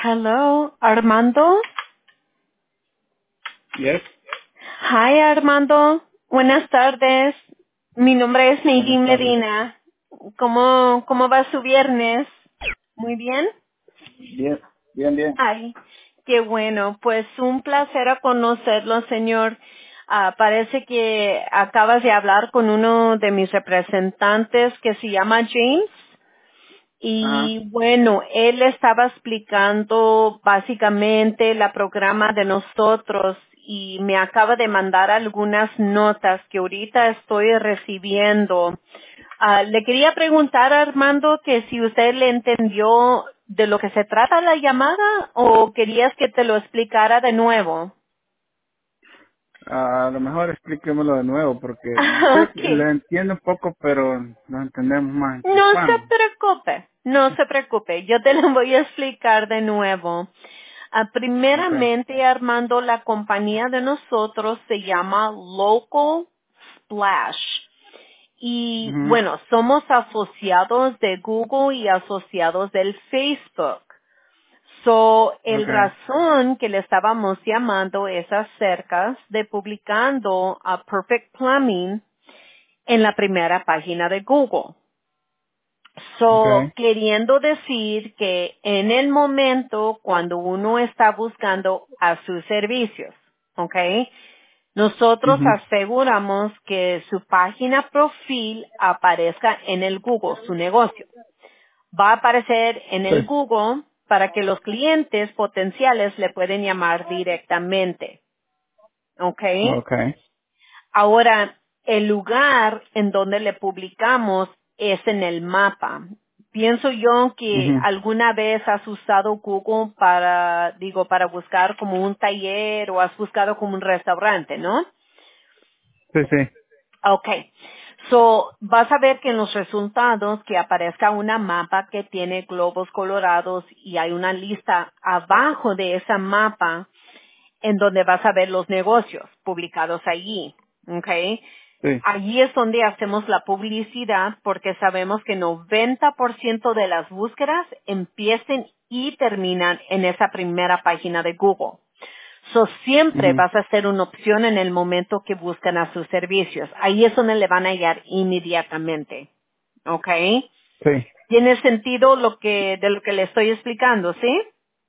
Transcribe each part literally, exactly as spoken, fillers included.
Hello, Armando. Yes. Hi, Armando. Buenas tardes. Mi nombre es Buenas Nadine tardes. Medina. ¿Cómo, cómo va su viernes? Muy bien. Bien, bien, bien. Ay, qué bueno. Pues un placer a conocerlo, señor. Ah, parece que acabas de hablar con uno de mis representantes que se llama James. Ajá. Y bueno, él estaba explicando básicamente la programa de nosotros y me acaba de mandar algunas notas que ahorita estoy recibiendo. Ah, le quería preguntar a Armando que si usted le entendió de lo que se trata la llamada o querías que te lo explicara de nuevo. A lo mejor explíquemelo de nuevo porque sé que Ok. le entiendo un poco, pero no entendemos más en No se Hispano. preocupe, no se preocupe, yo te lo voy a explicar de nuevo. Ah, Okay. primeramente, Armando, la compañía de nosotros se llama Local Splash. Y Mhm. bueno, somos asociados de Google y asociados del Facebook. So, el Okay. razón que le estábamos llamando es acerca de publicando a Perfect Plumbing en la primera página de Google. So, Okay. queriendo decir que en el momento cuando uno está buscando a sus servicios, ¿ok? Nosotros Mhm. aseguramos que su página profil aparezca en el Google, su negocio. Va a aparecer en Sí. el Google para que los clientes potenciales le pueden llamar directamente, ¿ok? Okay. Ahora, el lugar en donde le publicamos es en el mapa. Pienso yo que Mhm. alguna vez has usado Google para, digo, para buscar como un taller o has buscado como un restaurante, ¿no? Sí, sí. Okay. So, vas a ver que en los resultados que aparezca una mapa que tiene globos colorados y hay una lista abajo de esa mapa en donde vas a ver los negocios publicados allí. Okay. Sí. Allí es donde hacemos la publicidad porque sabemos que noventa por ciento de las búsquedas empiecen y terminan en esa primera página de Google. So, siempre Mhm. vas a ser una opción en el momento que buscan a sus servicios. Ahí es donde le van a hallar inmediatamente. ¿Ok? Sí. ¿Tiene sentido lo que, de lo que le estoy explicando, sí?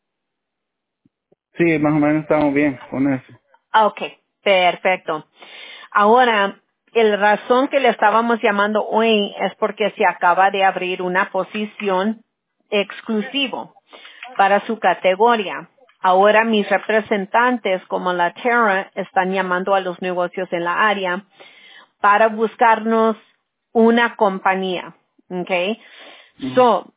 Sí, más o menos estamos bien con eso. Ah, ok, perfecto. Ahora, la razón que le estábamos llamando hoy es porque se acaba de abrir una posición exclusivo para su categoría. Ahora mis representantes como la Terra están llamando a los negocios en la área para buscarnos una compañía. Okay. Mhm. So,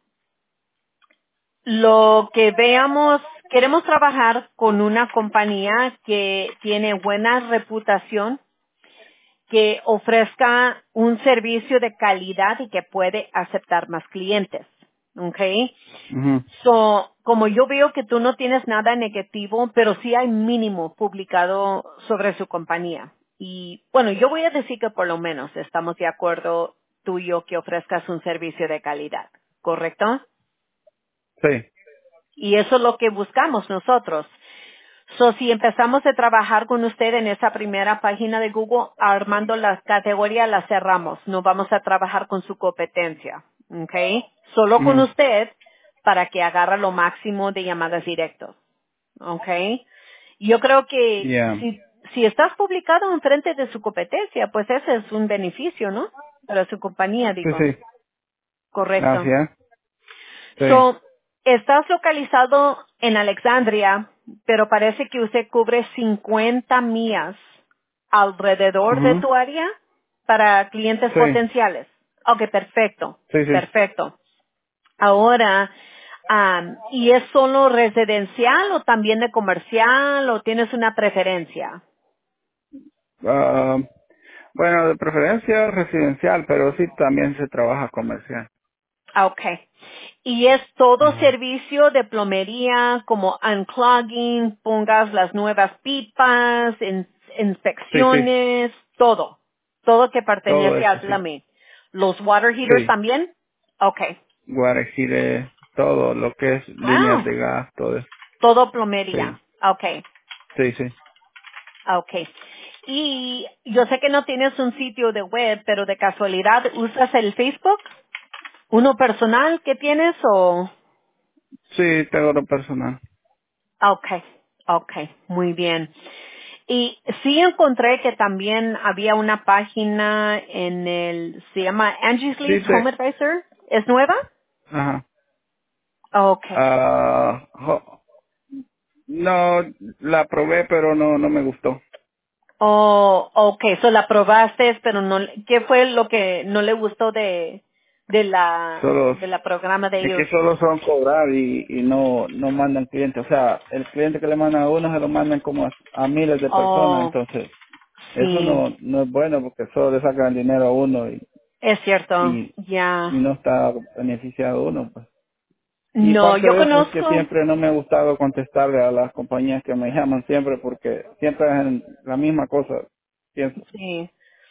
lo que veamos, queremos trabajar con una compañía que tiene buena reputación, que ofrezca un servicio de calidad y que puede aceptar más clientes. Okay. Mhm. So, como yo veo que tú no tienes nada negativo, pero sí hay mínimo publicado sobre su compañía. Y bueno, yo voy a decir que por lo menos estamos de acuerdo tú y yo que ofrezcas un servicio de calidad, ¿correcto? Sí. Y eso es lo que buscamos nosotros. So, si empezamos a trabajar con usted en esa primera página de Google, armando la categoría, la cerramos. No vamos a trabajar con su competencia. ¿Ok? Solo con Mhm. usted para que agarre lo máximo de llamadas directas. ¿Ok? Yo creo que Yeah. si, si estás publicado enfrente de su competencia, pues ese es un beneficio, ¿no? Para su compañía, Sí, digo. sí. Correcto. Gracias. Sí. So, estás localizado en Alexandria, pero parece que usted cubre cincuenta millas alrededor de Mhm. tu área para clientes Sí. potenciales. Ok, perfecto, Sí, sí. perfecto. Ahora, am, ¿y es solo residencial o también de comercial o tienes una preferencia? Ah, bueno, de preferencia residencial, pero sí también se trabaja comercial. Ah, okay. Y es todo Ujú. servicio de plomería como unclogging, pongas las nuevas pipas, in- Sí, sí, inspecciones, todo. Todo que todo pertenece eso, al sí. plumbing. ¿Los water heaters Sí, también? Okay. Guarejile. todo lo que es líneas Wow. de gas, todo eso. Todo plomería. Sí, Okay. sí, sí. Okay. Y yo sé que no tienes un sitio de web, pero de casualidad usas el Facebook, uno personal que tienes o Sí, tengo lo personal. okay. Okay, muy bien. Y sí encontré que también había una página en el, se llama Angie's Sí, Leads Home te, Advisor. ¿Es nueva? ajá. Okay. Ah, jo- no, la probé, pero no, no me gustó. Oh, okay, so la probaste, pero no, le- ¿qué fue lo que no le gustó de, de la, Solo, de la programa de es que ellos? solo son cobrar y, y no, no mandan clientes. O sea, el cliente que le mandan a uno se lo mandan como a, a miles de personas, Oh, entonces eso sí, no, no es bueno porque solo le sacan dinero a uno y, es cierto, y, y ya. no está beneficiado uno, pues. Y No, parte yo de eso es que conozco, siempre no me ha gustado contestarle a las compañías que me llaman siempre porque siempre es la misma cosa, pienso. sí.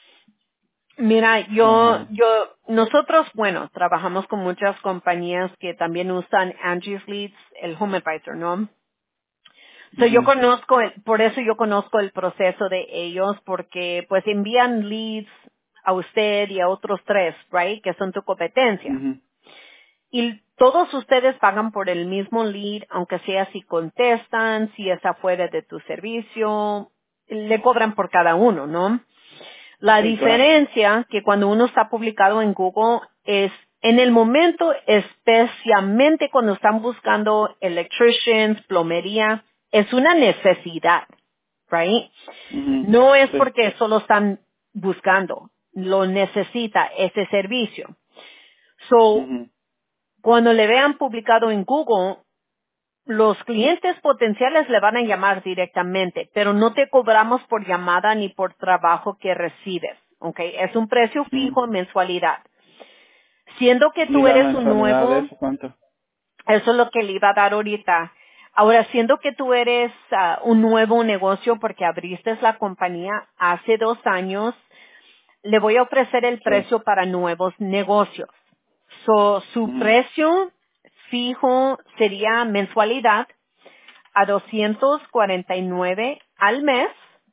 Mira, yo, Ajá. yo, nosotros, bueno, trabajamos con muchas compañías que también usan Angie's Leads, el Home Advisor, ¿no? So, yo Mhm. conozco, el- por eso yo conozco el proceso de ellos, porque pues envían leads a usted y a otros tres, right, que son tu competencia. Mhm. Y todos ustedes pagan por el mismo lead, aunque sea si contestan, si es afuera de tu servicio, le cobran por cada uno, ¿no? La Sí, claro. diferencia que cuando uno está publicado en Google es en el momento, especialmente cuando están buscando electricians, plomería, es una necesidad, right? Mhm. No es Sí. porque solo están buscando, lo necesita ese servicio. So, Mhm. cuando le vean publicado en Google, los clientes potenciales le van a llamar directamente, pero no te cobramos por llamada ni por trabajo que recibes, ¿ok? Es un precio Mhm. fijo en mensualidad. Siendo que ¿Y tú la eres un mensualidad de nuevo, eso cuánto? eso es lo que le iba a dar ahorita. Ahora, siendo que tú eres ah, un nuevo negocio porque abriste la compañía hace dos años, le voy a ofrecer el Sí. precio para nuevos negocios. So, su Mhm. precio fijo sería mensualidad a doscientos cuarenta y nueve al mes.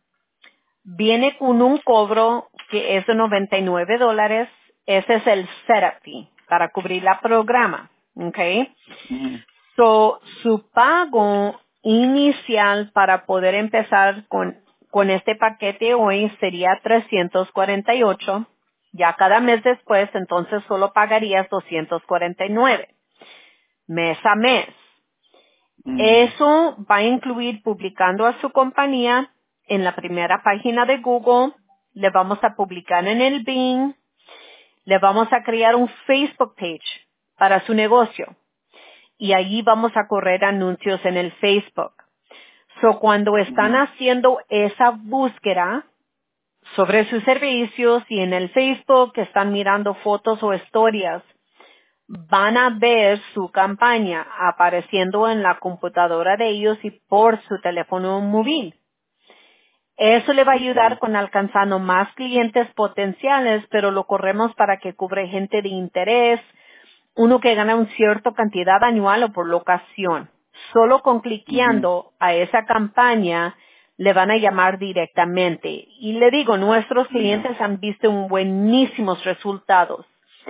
Viene con un cobro que es de noventa y nueve dólares. Ese es el setup fee para cubrir la programa. ¿Ok? Mhm. So, su pago inicial para poder empezar con, con este paquete hoy sería trescientos cuarenta y ocho. Ya cada mes después, entonces solo pagarías doscientos cuarenta y nueve mes a mes. Mhm. Eso va a incluir publicando a su compañía en la primera página de Google, le vamos a publicar en el Bing, le vamos a crear un Facebook page para su negocio y allí vamos a correr anuncios en el Facebook. So, cuando están Mhm. haciendo esa búsqueda sobre sus servicios y en el Facebook están mirando fotos o historias, van a ver su campaña apareciendo en la computadora de ellos y por su teléfono móvil. Eso le va a ayudar Okay. con alcanzando más clientes potenciales, pero lo corremos para que cubre gente de interés, uno que gana una cierta cantidad anual o por locación. Solo con Mhm. cliqueando a esa campaña le van a llamar directamente. Y le digo, nuestros Ya. clientes han visto un buenísimos resultados.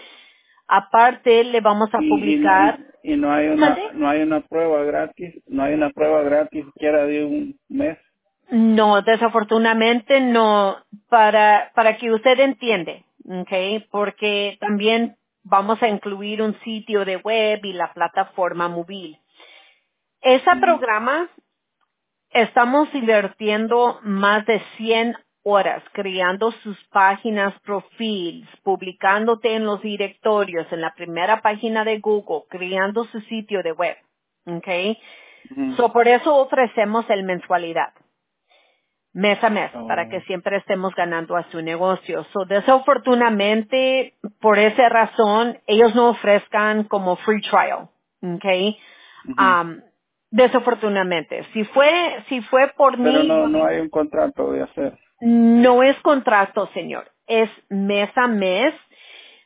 Aparte, le vamos a Y, y no publicar. y, y no hay una ¿Mande? no hay una prueba gratis, no hay una prueba gratis siquiera de un mes. No, desafortunadamente no, para, para que usted entiende, ¿ok? Porque también vamos a incluir un sitio de web y la plataforma móvil. Ese Mhm. programa estamos invirtiendo más de cien horas creando sus páginas perfiles, publicándote en los directorios, en la primera página de Google, creando su sitio de web, ¿ok? Mhm. So, por eso ofrecemos el mensualidad. Mes a mes, para que Oh. siempre estemos ganando a su negocio. So, desafortunadamente, por esa razón, ellos no ofrezcan como free trial, ¿ok? Mhm. Um, desafortunadamente, si fue, si fue por Pero mí, no yo no di- hay un contrato de hacer. no es contrato, señor, es mes a mes.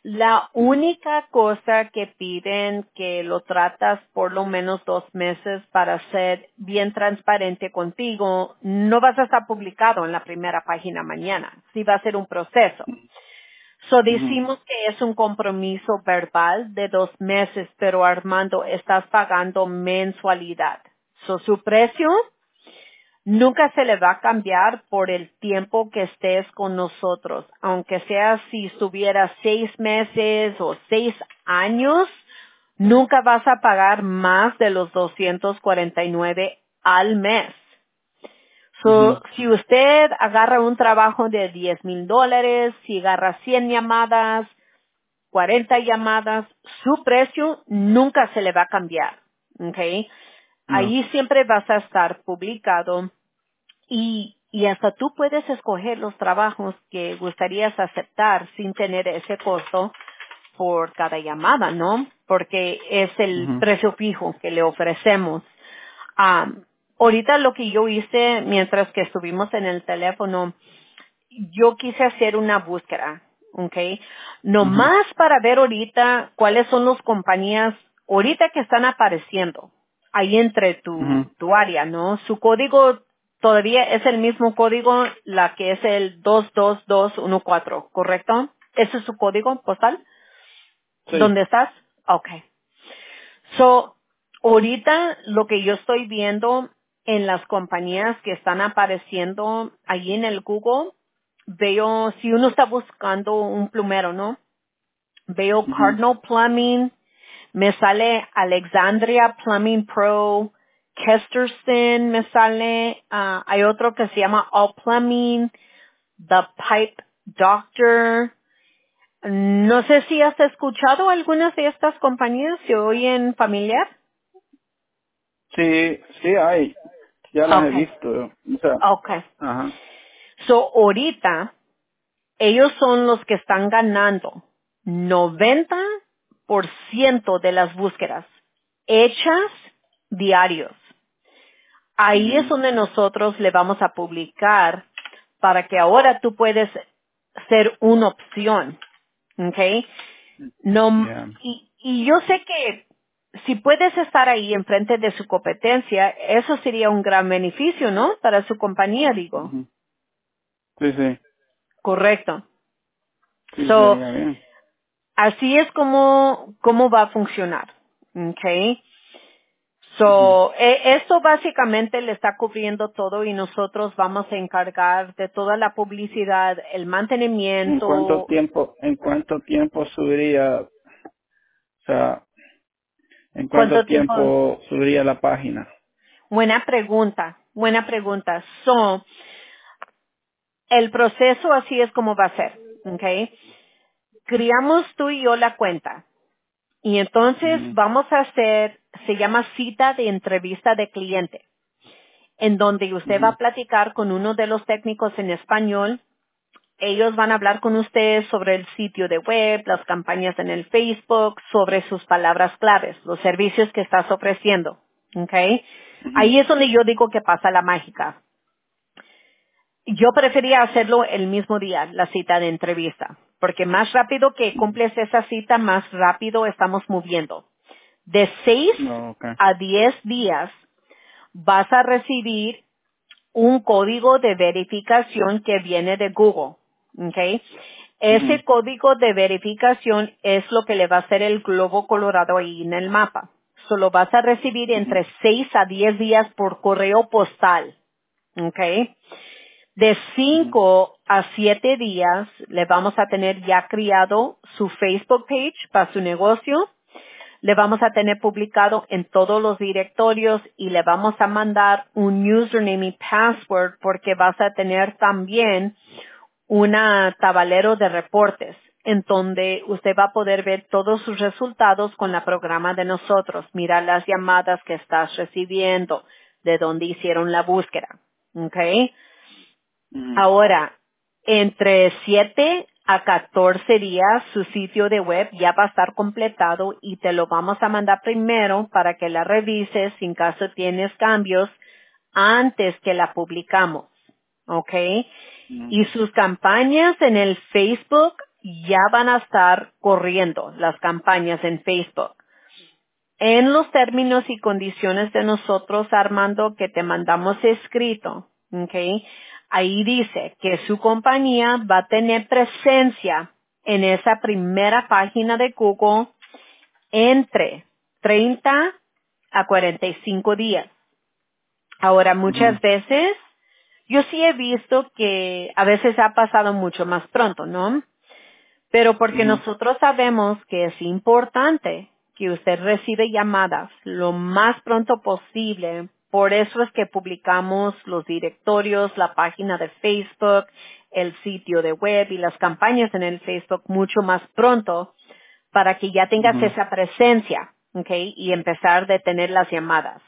La única cosa que piden que lo tratas por lo menos dos meses para ser bien transparente contigo, no vas a estar publicado en la primera página mañana. Sí va a ser un proceso. So Ujú. decimos que es un compromiso verbal de dos meses, pero Armando, estás pagando mensualidad. So su precio nunca se le va a cambiar por el tiempo que estés con nosotros. Aunque sea si estuvieras seis meses o seis años, nunca vas a pagar más de los doscientos cuarenta y nueve al mes. Ujú. So, si usted agarra un trabajo de diez mil dólares, si agarra cien llamadas, cuarenta llamadas, su precio nunca se le va a cambiar. ¿Ok? No. Ahí siempre vas a estar publicado y, y hasta tú puedes escoger los trabajos que gustarías aceptar sin tener ese costo por cada llamada, ¿no? Porque es el Ujú. precio fijo que le ofrecemos. Am, ahorita lo que yo hice mientras que estuvimos en el teléfono, yo quise hacer una búsqueda, ¿ok? Ujú. Nomás para ver ahorita cuáles son las compañías ahorita que están apareciendo ahí entre Ujú. tu, tu área, ¿no? Su código todavía es el mismo código, la que es el dos dos dos uno cuatro, ¿correcto? ¿Ese es su código postal? Sí. ¿Dónde estás? Okay. So, ahorita lo que yo estoy viendo en las compañías que están apareciendo allí en el Google, veo, si uno está buscando un plumero, ¿no? Veo Ujú. Cardinal Plumbing, me sale Alexandria Plumbing Pro, Kesterson, me sale, ah, hay otro que se llama All Plumbing, The Pipe Doctor. No sé si has escuchado algunas de estas compañías, ¿se oyen familiar? Sí, sí hay. Ya las he Okay, visto. O sea, okay. ajá. So, ahorita, ellos son los que están ganando noventa por ciento de las búsquedas hechas diarios. Ahí es Ujú. donde nosotros le vamos a publicar para que ahora tú puedes ser una opción. ¿Ok? No, Ya. y, y yo sé que si puedes estar ahí enfrente de su competencia, eso sería un gran beneficio, ¿no? Para su compañía, digo. Ujú. Sí, sí. Correcto. Sí, So, sería bien. así es como, cómo va a funcionar. Okay. Ujú. So, e- esto básicamente le está cubriendo todo y nosotros vamos a encargar de toda la publicidad, el ¿En cuánto mantenimiento. tiempo, en cuánto tiempo subiría, o sea, en cuánto ¿Cuánto tiempo? tiempo subiría la página? Buena pregunta, buena pregunta. So, el proceso así es como va a ser, ¿ok? Creamos tú y yo la cuenta. Y entonces Ujú. vamos a hacer, se llama cita de entrevista de cliente, en donde usted va Ujú. a platicar con uno de los técnicos en español. Ellos van a hablar con usted sobre el sitio de web, las campañas en el Facebook, sobre sus palabras claves, los servicios que estás ofreciendo, ¿ok? Ujú. Ahí es donde yo digo que pasa la mágica. Yo prefería hacerlo el mismo día, la cita de entrevista, porque más rápido que cumples esa cita, más rápido estamos moviendo. De seis No, okay. a diez días vas a recibir un código de verificación que viene de Google. ¿Ok? Ujú. Ese código de verificación es lo que le va a hacer el globo colorado ahí en el mapa. Solo vas a recibir Ujú. entre seis a diez días por correo postal. ¿Ok? De Ujú. cinco a siete días le vamos a tener ya creado su Facebook page para su negocio. Le vamos a tener publicado en todos los directorios y le vamos a mandar un username y password porque vas a tener también una tablero de reportes en donde usted va a poder ver todos sus resultados con la programa de nosotros, mirar las llamadas que estás recibiendo, de dónde hicieron la búsqueda. ¿Ok? Ujú. Ahora, entre siete a catorce días su sitio de web ya va a estar completado y te lo vamos a mandar primero para que la revises sin caso tienes cambios antes que la publicamos. ¿Ok? Ujú. Y sus campañas en el Facebook ya van a estar corriendo las campañas en Facebook. En los términos y condiciones de nosotros, Armando, que te mandamos escrito, ¿ok? Ahí dice que su compañía va a tener presencia en esa primera página de Google entre treinta a cuarenta y cinco días. Ahora, Ujú. muchas veces, yo sí he visto que a veces ha pasado mucho más pronto, ¿no? Pero porque Ujú. nosotros sabemos que es importante que usted recibe llamadas lo más pronto posible, por eso es que publicamos los directorios, la página de Facebook, el sitio de web y las campañas en el Facebook mucho más pronto para que ya tengas Ujú. esa presencia, ¿ok? Y empezar de tener las llamadas.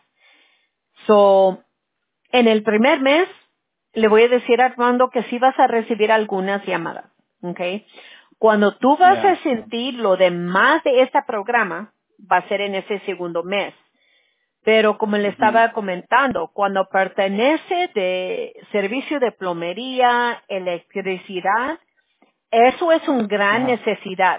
So, en el primer mes, le voy a decir a Armando que sí vas a recibir algunas llamadas, ¿ok? Cuando tú vas a Ya. sentir lo demás de este programa, va a ser en ese segundo mes. Pero como le Ujú. estaba comentando, cuando pertenece de servicio de plomería, electricidad, eso es una gran Ajá. necesidad.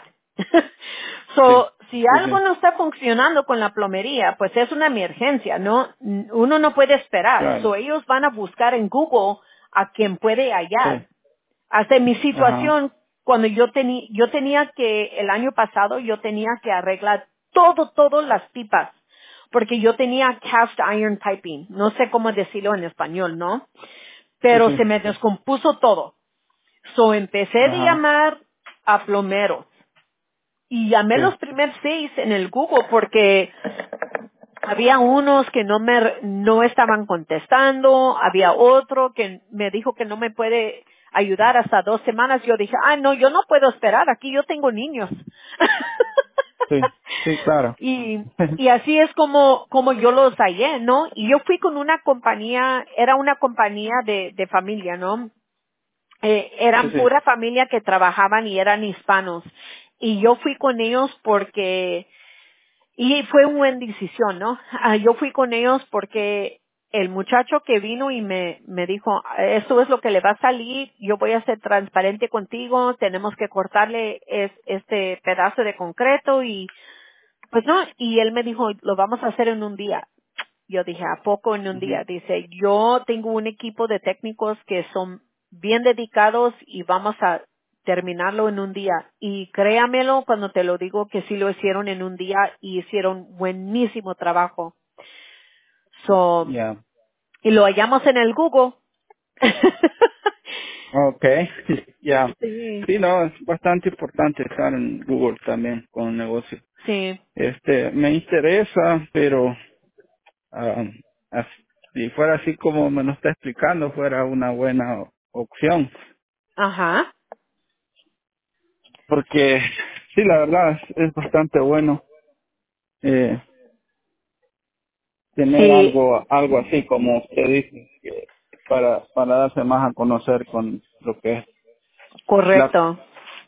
Sí. So, si Sí, algo sí. no está funcionando con la plomería, pues es una emergencia, ¿no? Uno no puede esperar. Claro. So, ellos van a buscar en Google a quien puede Sí. hallar. Hasta en mi Ajá. situación, cuando yo tenía, yo tenía que, el año pasado, yo tenía que arreglar todo, todas las pipas. Porque yo tenía cast iron piping. No sé cómo decirlo en español, ¿no? Sí, Pero sí. se me descompuso todo. So, empecé a Ajá. llamar a plomeros. Y llamé Sí. los primeros seis en el Google porque había unos que no me, no estaban contestando, había otro que me dijo que no me puede ayudar hasta dos semanas. Yo dije, ah, no, yo no puedo esperar, aquí yo tengo niños. Sí. Sí, claro. y, y así es como, como yo los hallé, ¿no? Y yo fui con una compañía, era una compañía de, de familia, ¿no? Eh, Sí, eran sí. pura familia que trabajaban y eran hispanos. Y yo fui con ellos porque, y fue una buena decisión, ¿no? Ah, yo fui con ellos porque el muchacho que vino y me, me dijo, esto es lo que le va a salir, yo voy a ser transparente contigo, tenemos que cortarle es, este pedazo de concreto y, pues no, y él me dijo, lo vamos a hacer en un día. Yo dije, ¿a poco en un Ujú. día? Dice, yo tengo un equipo de técnicos que son bien dedicados y vamos a terminarlo en un día. Y créamelo cuando te lo digo que sí lo hicieron en un día y hicieron buenísimo trabajo. So, Ya. y lo hallamos en el Google. Okay. Ya. Sí, Sí, no, es bastante importante estar en Google también con el negocio. sí, Este, me interesa, pero ah, as- si fuera así como me lo está explicando, fuera una buena opción. ajá, Porque sí, la verdad es, es bastante bueno eh, tener sí, algo algo así como usted dice, que para, para darse más a conocer con lo que es la, correcto.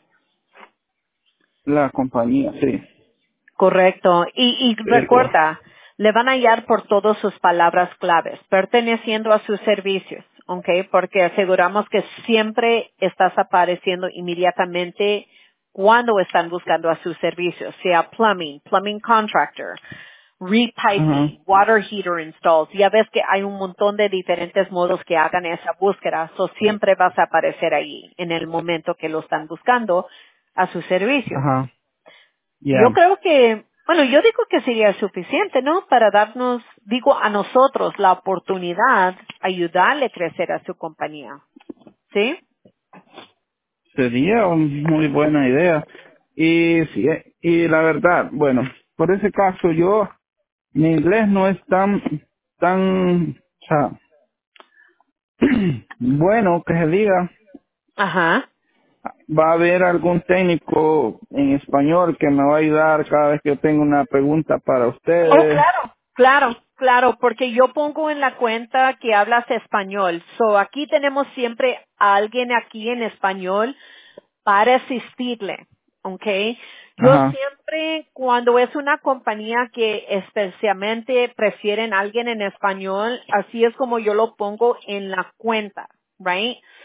la compañía, sí. Correcto. Y, y Pero, recuerda, le van a hallar por todas sus palabras claves, perteneciendo a sus servicios, ¿ok? Porque aseguramos que siempre estás apareciendo inmediatamente cuando están buscando a sus servicios, sea plumbing, plumbing contractor, ajá, repiping, water heater installs. Ya ves que hay un montón de diferentes modos que hagan esa búsqueda, so siempre vas a aparecer ahí en el momento que lo están buscando a sus servicios. ajá, Yo ya, creo que, bueno, yo digo que sería suficiente, ¿no? Para darnos, digo, a nosotros la oportunidad, ayudarle a crecer a su compañía. ¿Sí? sería una muy buena idea. Y sí, eh, y la verdad, bueno, por ese caso yo, mi inglés no es tan, tan, o sea, bueno que se diga. Ajá. Va a haber algún técnico en español que me va a ayudar cada vez que yo tenga una pregunta para Oh, ustedes. claro. Claro, claro, porque yo pongo en la cuenta que hablas español. So, aquí tenemos siempre a alguien aquí en español para asistirle, ¿ok? Yo Ajá, siempre, cuando es una compañía que especialmente prefieren a alguien en español, así es como yo lo pongo en la cuenta, right?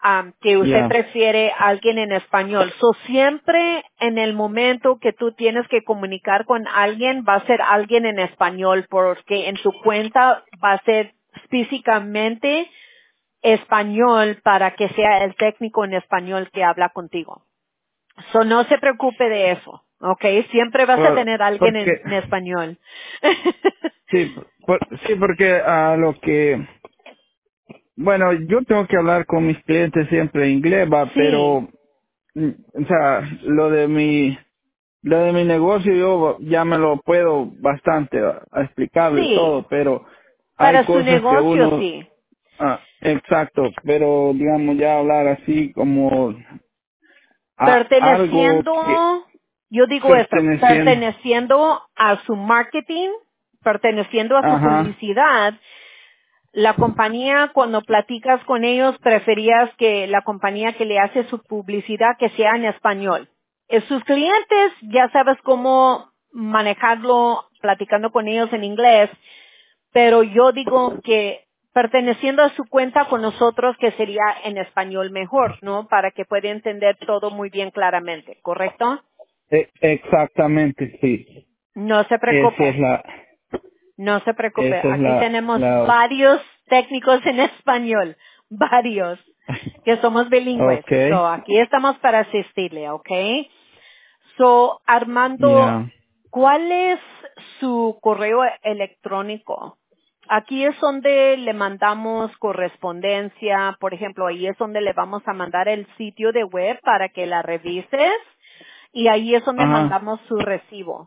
um, que usted Ya. prefiere a alguien en español. So, siempre en el momento que tú tienes que comunicar con alguien, va a ser alguien en español, porque en tu cuenta va a ser físicamente español para que sea el técnico en español que habla contigo. So, no se preocupe de eso, ¿ok? Siempre vas a Por, tener alguien en, porque, en español. sí, por, sí, porque a lo que, bueno, yo tengo que hablar con mis clientes siempre en inglés, va, Sí, pero, mm, o sea, lo de mi, lo de mi negocio yo ya me lo puedo bastante a, a explicarle sí, todo, pero hay para su cosas que negocio uno, sí. ah, exacto, pero digamos ya hablar así como a, algo que Perteneciendo, yo digo esto, perteneciendo, perteneciendo a su marketing, perteneciendo a su ajá, publicidad, la compañía, cuando platicas con ellos, preferías que la compañía que le hace su publicidad que sea en español. Eh, Sus clientes, ya sabes cómo manejarlo platicando con ellos en inglés, pero yo digo que perteneciendo a su cuenta con nosotros, que sería en español mejor, ¿no? Para que pueda entender todo muy bien claramente, ¿correcto? e- exactamente, sí, No se esa es preocupe. la, No se preocupe, esa es aquí la, tenemos la, varios técnicos en español, varios, que somos bilingües. okay, So, aquí estamos para asistirle, ¿ok? So, Armando, ya, ¿cuál es su correo electrónico? Aquí es donde le mandamos correspondencia, por ejemplo, ahí es donde le vamos a mandar el sitio de web para que la revises y ahí es donde ajá, mandamos su recibo.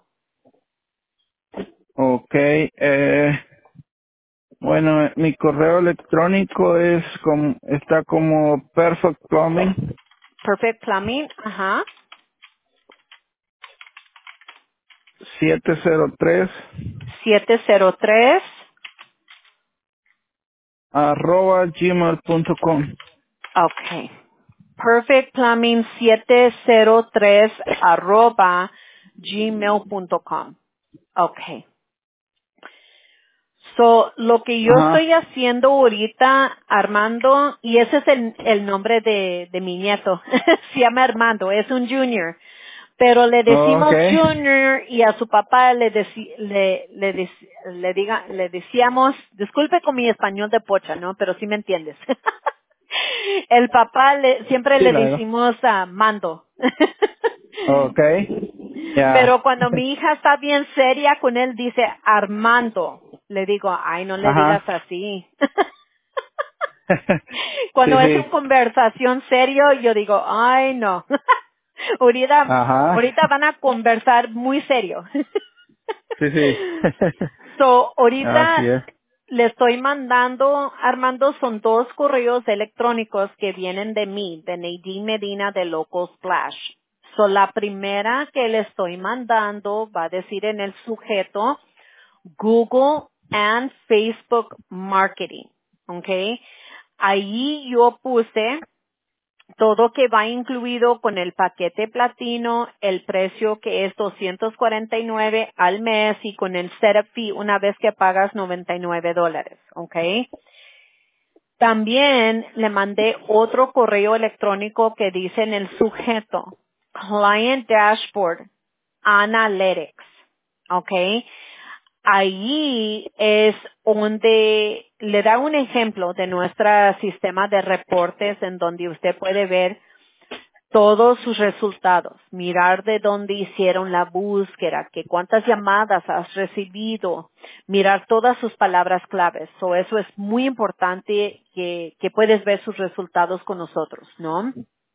okay, eh, bueno, mi correo electrónico es como, está como Perfect Plumbing Perfect Plumbing, ajá. siete cero tres siete cero tres. arroba gmail punto com. Okay. Perfect Plumbing siete cero tres arroba gmail punto com. Okay. So, lo que yo Ajá, estoy haciendo ahorita, Armando, y ese es el, el nombre de, de mi nieto, se llama Armando, es un junior, pero le decimos okay, junior y a su papá le, deci- le, le, dec- le diga, le decíamos, disculpe con mi español de pocha, ¿no? Pero sí me entiendes. El papá le, siempre sí, le la verdad, decimos a Mando. okay, ya, Pero cuando mi hija está bien seria con él, dice Armando. Le digo, ay, no le digas ajá, así. sí, Cuando es una sí, conversación serio, yo digo, ay, no. ahorita, ajá, ahorita van a conversar muy serio. sí, sí, So, así ahorita es, le estoy mandando, Armando, son dos correos electrónicos que vienen de mí, de Nadine Medina de Local Splash. So, la primera que le estoy mandando va a decir en el sujeto Google and Facebook Marketing. ¿Ok? Ahí yo puse todo que va incluido con el paquete platino, el precio que es doscientos cuarenta y nueve al mes y con el setup fee una vez que pagas noventa y nueve dólares, ¿ok? También le mandé otro correo electrónico que dice en el sujeto, Client Dashboard Analytics, ¿ok? Ahí es donde le da un ejemplo de nuestro sistema de reportes en donde usted puede ver todos sus resultados, mirar de dónde hicieron la búsqueda, que cuántas llamadas has recibido, mirar todas sus palabras claves. So, eso es muy importante que, que puedes ver sus resultados con nosotros, ¿no?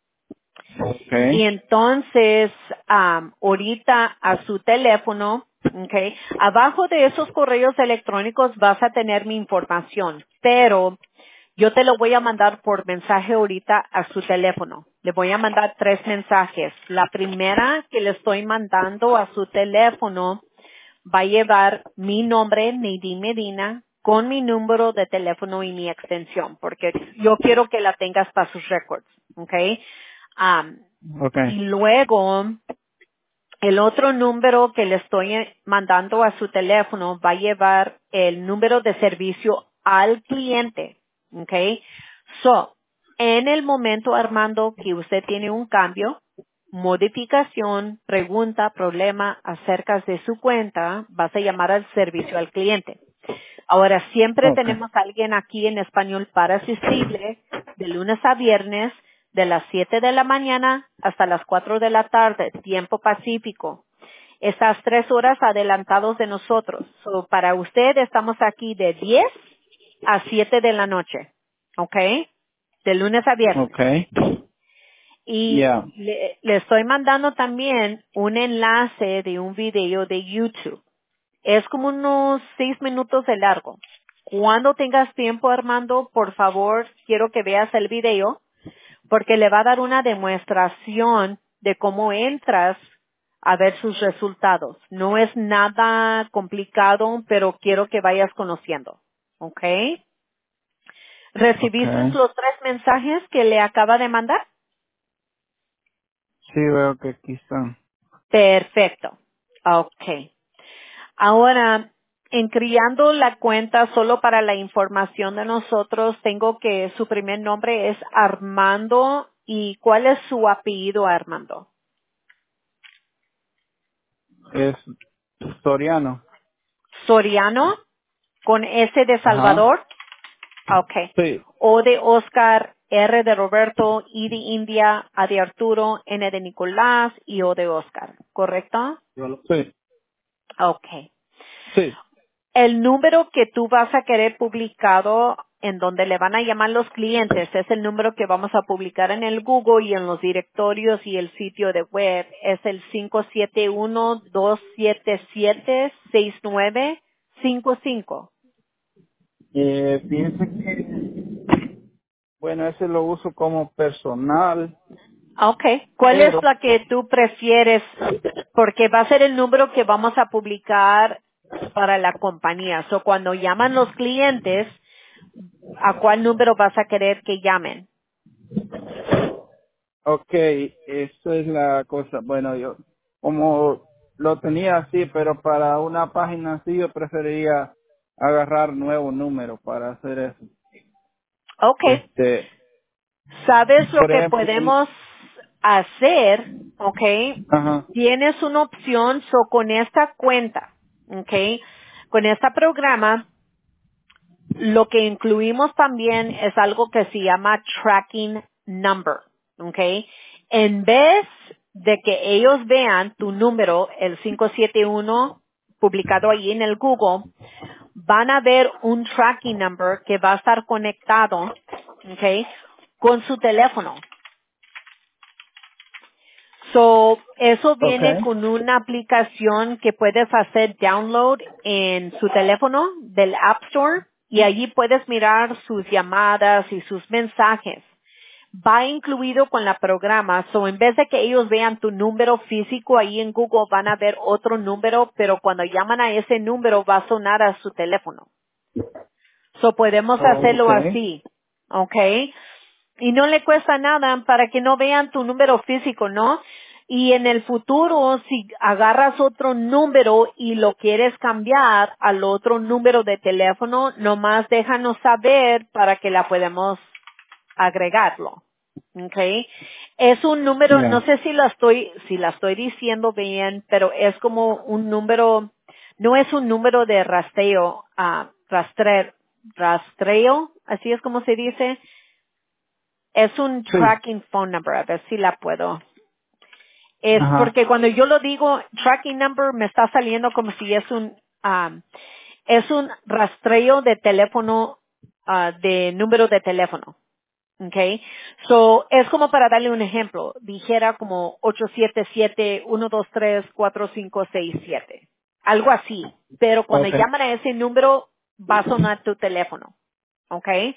Y okay, entonces, am, ahorita a su teléfono, okay, abajo de esos correos electrónicos vas a tener mi información, pero yo te lo voy a mandar por mensaje ahorita a su teléfono. Le voy a mandar tres mensajes. La primera que le estoy mandando a su teléfono va a llevar mi nombre, Nadine Medina, con mi número de teléfono y mi extensión, porque yo quiero que la tengas para sus records, ¿ok? Am, y okay, luego, el otro número que le estoy eh, mandando a su teléfono va a llevar el número de servicio al cliente, ¿ok? So, En el momento, Armando, que usted tiene un cambio, modificación, pregunta, problema acerca de su cuenta, vas a llamar al servicio al cliente. Ahora, siempre Ok. tenemos a alguien aquí en español para asistirle de lunes a viernes, de las siete de la mañana hasta las cuatro de la tarde, tiempo pacífico. Estas tres horas adelantados de nosotros. So, para usted estamos aquí de diez a siete de la noche. ¿Ok? De lunes a viernes. Ok. Y Ya. le, le estoy mandando también un enlace de un video de YouTube. Es como unos seis minutos de largo. Cuando tengas tiempo, Armando, por favor, quiero que veas el video porque le va a dar una demostración de cómo entras a ver sus resultados. No es nada complicado, pero quiero que vayas conociendo. ¿Ok? Ok. ¿Recibiste los tres mensajes que le acaba de mandar? Sí, veo que aquí están. Perfecto. Ok. Ahora, en criando la cuenta solo para la información de nosotros, tengo que su primer nombre es Armando y ¿cuál es su apellido, Armando? Es Soriano. Soriano con S de Ajá. Salvador. Okay. Sí. O de Oscar, R de Roberto, I de India, A de Arturo, N de Nicolás y O de Oscar. ¿Correcto? Sí. Okay. Sí. El número que tú vas a querer publicado en donde le van a llamar los clientes es el número que vamos a publicar en el Google y en los directorios y el sitio de web. Es el cinco siete uno, dos siete siete, seis nueve cinco cinco. Eh, piensa que, bueno, ese lo uso como personal, Okay. ¿Cuál es pero, la que tú prefieres? Porque va a ser el número que vamos a publicar para la compañía. So, cuando llaman los clientes, ¿a cuál número vas a querer que llamen? ok, eso es la cosa. Bueno, yo, como lo tenía así, pero para una página así, yo preferiría agarrar nuevo número para hacer eso. Okay. Este, ¿Sabes lo por que ejemplo, podemos hacer? ¿Ok? ajá, Tienes una opción, so con esta cuenta, ¿ok? Con este programa, lo que incluimos también es algo que se llama tracking number, ¿ok? En vez de que ellos vean tu número, el cinco siete uno, publicado ahí en el Google, van a ver un tracking number que va a estar conectado, ¿ok? Con su teléfono. So, eso ok, viene con una aplicación que puedes hacer download en su teléfono del App Store y allí puedes mirar sus llamadas y sus mensajes. Va incluido con la programa, so en vez de que ellos vean tu número físico ahí en Google, van a ver otro número, pero cuando llaman a ese número va a sonar a su teléfono. So podemos hacerlo ok, así, ¿ok? Y no le cuesta nada para que no vean tu número físico, ¿no? Y en el futuro, si agarras otro número y lo quieres cambiar al otro número de teléfono, nomás déjanos saber para que la podamos agregarlo. Okay. Es un número, no ya, sé si la estoy, si la estoy diciendo bien, pero es como un número, no es un número de rastreo, ah, rastre, rastreo, así es como se dice, es un sí, tracking phone number, a ver si la puedo. Es ajá, porque cuando yo lo digo tracking number me está saliendo como si es un, ah, es un rastreo de teléfono, ah, de número de teléfono. Okay. So, es como para darle un ejemplo. Dijera como ocho siete siete, uno dos tres, cuatro cinco seis siete. Algo así. Pero cuando ok, llaman a ese número, va a sonar tu teléfono. Okay.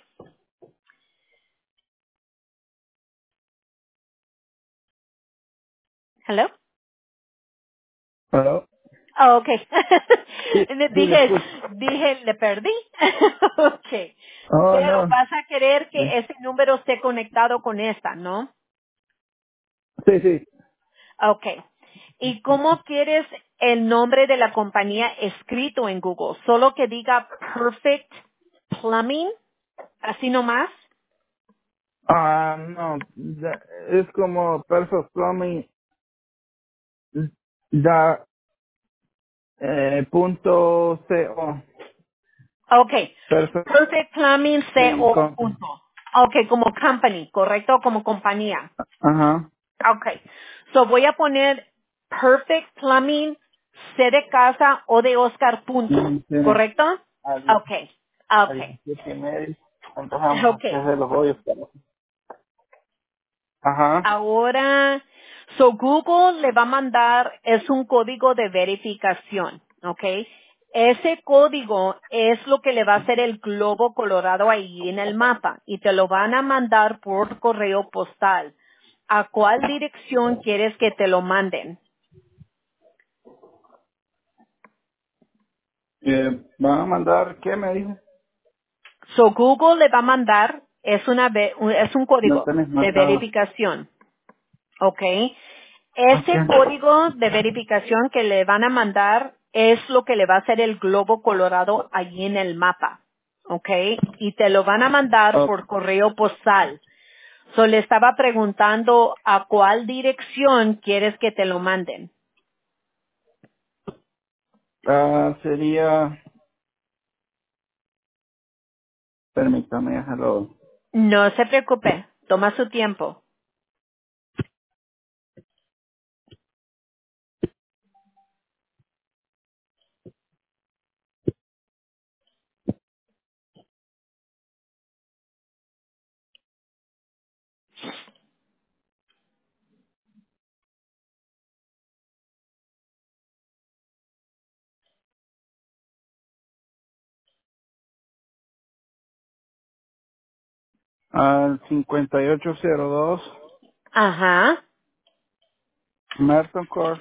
Hello? pero, Oh, okay. sí, sí, le dije, escucho. dije, le perdí. Okay. Oh, Pero no, vas a querer que eh, ese número esté conectado con esta, ¿no? sí, sí, Okay. ¿Y cómo quieres el nombre de la compañía escrito en Google? ¿Solo que diga Perfect Plumbing? ¿Así nomás? Ah, no, da- es como Perfect Plumbing da eh, punto co. Okay. Perfect Perfect Plumbing Plumbing Co. Company. punto. Okay, como company, ¿correcto? Como compañía. Ajá. Okay. So voy a poner Perfect Plumbing C de casa o de Oscar punto. Mm, tiene ¿Correcto? a diez Okay. a Okay. diecisiete y medio. Empezamos a Okay. hacer los hoyos. Ajá. Ahora, so Google le va a mandar, es un código de verificación, ¿ok? Ese código es lo que le va a hacer el globo colorado ahí en el mapa y te lo van a mandar por correo postal. ¿A cuál dirección quieres que te lo manden? Eh, ¿Van a mandar qué me dijo? So Google le va a mandar, es una, ve- un- es un No código tenés de marcado. verificación. ¿Ok? Ok. Ese código de verificación que le van a mandar es lo que le va a hacer el globo colorado allí en el mapa. ¿Ok? Y te lo van a mandar Oh, por correo postal. So le estaba preguntando a cuál dirección quieres que te lo manden. ah, sería, permítame, déjalo. No se preocupe, toma su tiempo. Al cincuenta y ocho cero dos Ajá. Merton Court.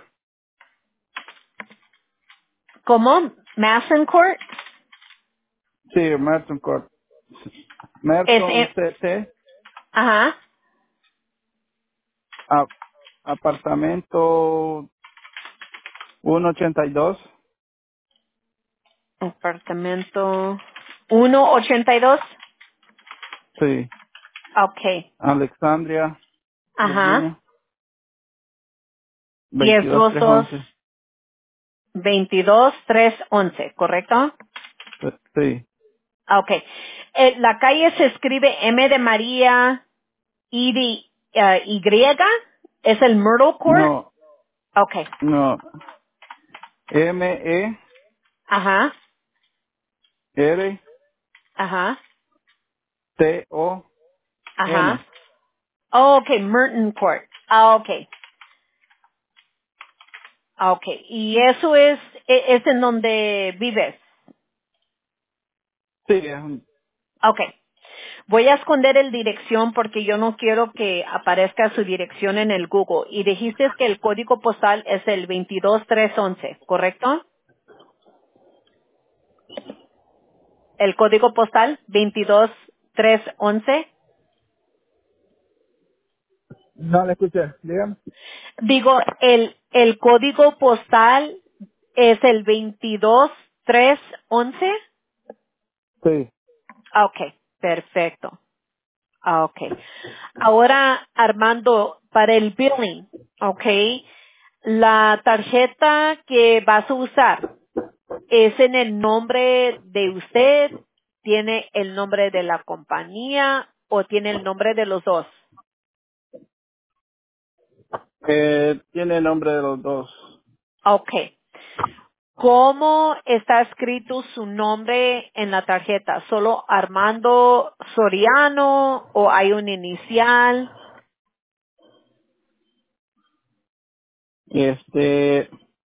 ¿Cómo? Masson Court. Sí, Merton Court. Es, Merton eh, C T, ajá. a- apartamento ciento ochenta y dos. Apartamento ciento ochenta y dos. Sí, Okay. Alexandria, Ajá. Virginia, diez veintidós trescientos Rosos once. veintidós tres once, ¿correcto? Sí, Ah, ok. Eh, la calle se escribe M de María, I de eh, Y, es el Myrtle Court. no, Ok. no, M E Ajá, R ajá, T O ajá. N. Oh, ok, Merton Court. Ah, ok. Ah, ok. Y eso es, e- es en donde vives. Sí, es un- Ok. Voy a esconder el dirección porque yo no quiero que aparezca su dirección en el Google. Y dijiste que el código postal es el veintidós tres once, ¿correcto? El código postal veintidós tres once. no le escuché, dígame. Digo, el, el código postal es el veintidós tres once. Sí, Ah, ok, perfecto. Ah, ok. Ahora, Armando, para el billing, ok, la tarjeta que vas a usar, ¿es en el nombre de usted? ¿Tiene el nombre de la compañía o tiene el nombre de los dos? eh, tiene el nombre de los dos. Okay. ¿Cómo está escrito su nombre en la tarjeta? ¿Solo Armando Soriano o hay un inicial? Este,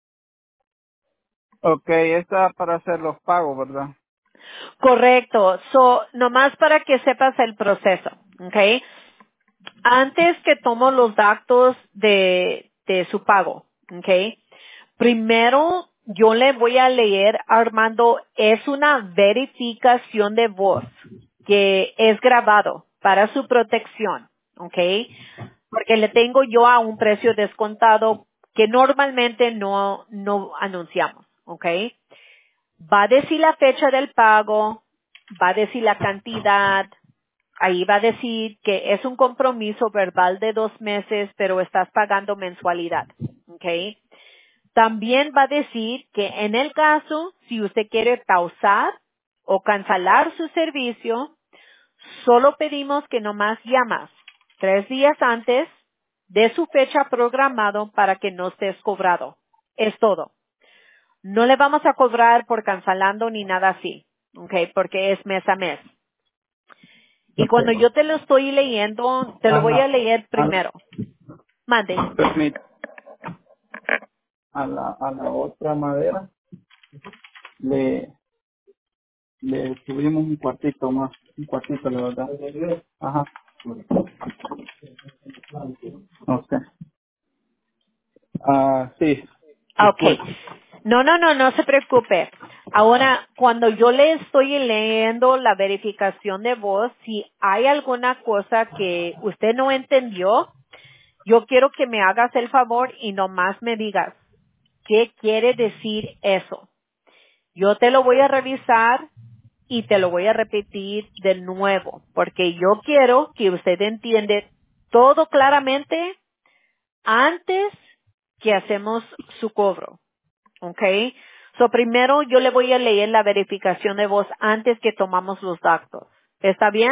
ok, esta para hacer los pagos, ¿verdad? Correcto. So, nomás para que sepas el proceso, ¿ok? Antes que tomo los datos de, de su pago, ¿ok? Primero, yo le voy a leer, Armando, es una verificación de voz que es grabado para su protección, ¿ok? Porque le tengo yo a un precio descontado que normalmente no, no anunciamos, ¿ok? Va a decir la fecha del pago, va a decir la cantidad, Ahí va a decir que es un compromiso verbal de dos meses, pero estás pagando mensualidad. ¿Ok? También va a decir que en el caso, si usted quiere pausar o cancelar su servicio, solo pedimos que nomás llamas tres días antes de su fecha programado para que no estés cobrado. Es todo. No le vamos a cobrar por cancelando ni nada así, ¿ok? Porque es mes a mes. Y Ok. cuando yo te lo estoy leyendo, te lo A voy a la, leer a, primero. Mande. permite, a la, a la otra madera le, le subimos un cuartito más, un cuartito, la verdad. Ajá. Ok. Ah, sí. Okay. Disculpe. No, no, no, no se preocupe. Ahora, cuando yo le estoy leyendo la verificación de voz, si hay alguna cosa que usted no entendió, yo quiero que me hagas el favor y nomás me digas, ¿qué quiere decir eso? Yo te lo voy a revisar y te lo voy a repetir de nuevo, porque yo quiero que usted entiende todo claramente antes que hacemos su cobro. ¿Ok? So, primero yo le voy a leer la verificación de voz antes que tomamos los datos. ¿Está bien?